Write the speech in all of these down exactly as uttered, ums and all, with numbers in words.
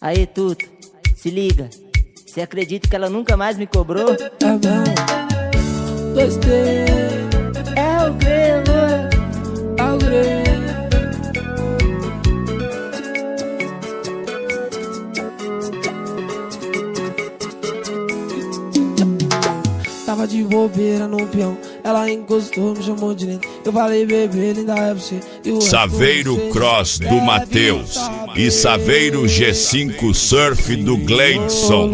Aí, Tuto, se liga. Você acredita que ela nunca mais me cobrou? É mesmo? Gostei. É o grego. É o grego. Tava de bobeira no peão, ela encostou, me chamou de lindo. Eu falei, bebê, linda é você. Saveiro Cross do Matheus e Saveiro G cinco Surf do Gleidson.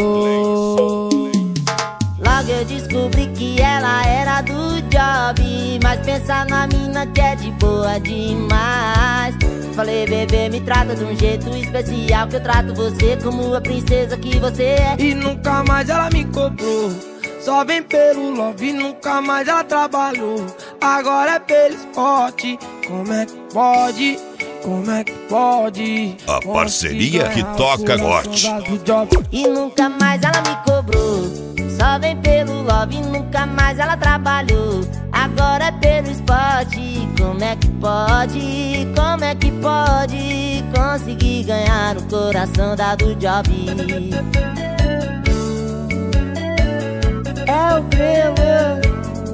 Logo eu descobri que ela era do job, mas pensa na mina que é de boa demais. Falei, bebê, me trata de um jeito especial, que eu trato você como a princesa que você é. E nunca mais ela me cobrou, só vem pelo love, nunca mais ela trabalhou. Agora é pelo esporte, como é que pode? Como é que pode? A parceria que toca gote. E nunca mais ela me cobrou, só vem pelo love, nunca mais ela trabalhou. Agora é pelo esporte, como é que pode? Como é que pode conseguir ganhar o coração da do job? É o grego.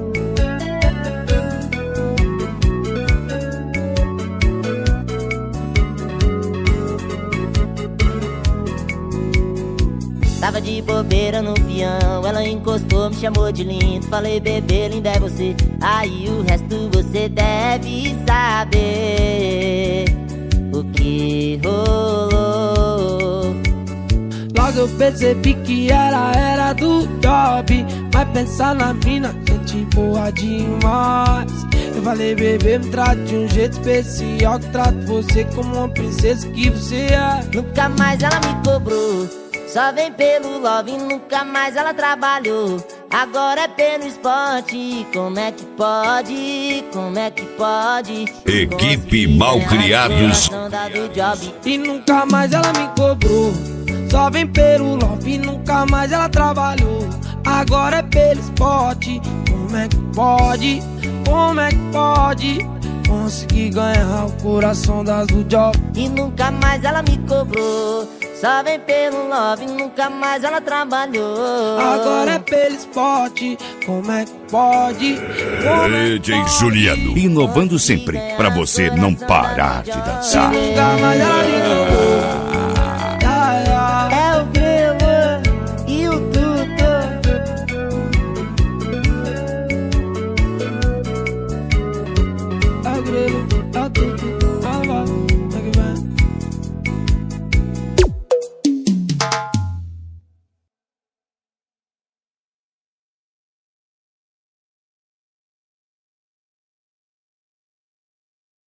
Tava de bobeira no peão, ela encostou, me chamou de lindo. Falei, bebê, linda é você. Aí o resto você deve saber o que rolou. Logo eu percebi que ela era do job, mas pensar na mina, gente boa demais. Eu falei, bebê, me trate de um jeito especial, que trato você como uma princesa que você é. Nunca mais ela me cobrou, só vem pelo love, nunca mais ela trabalhou. Agora é pelo esporte, como é que pode? Como é que pode? Equipe Malcriados. E nunca mais ela me cobrou, só vem pelo love, nunca mais ela trabalhou. Agora é pelo esporte, como é que pode? Como é que pode conseguir ganhar o coração das do job? E nunca mais ela me cobrou, só vem pelo love, nunca mais ela trabalhou. Agora é pelo esporte, como é que pode? D J Juliano, inovando sempre, pra você não parar de dançar. Nunca mais ela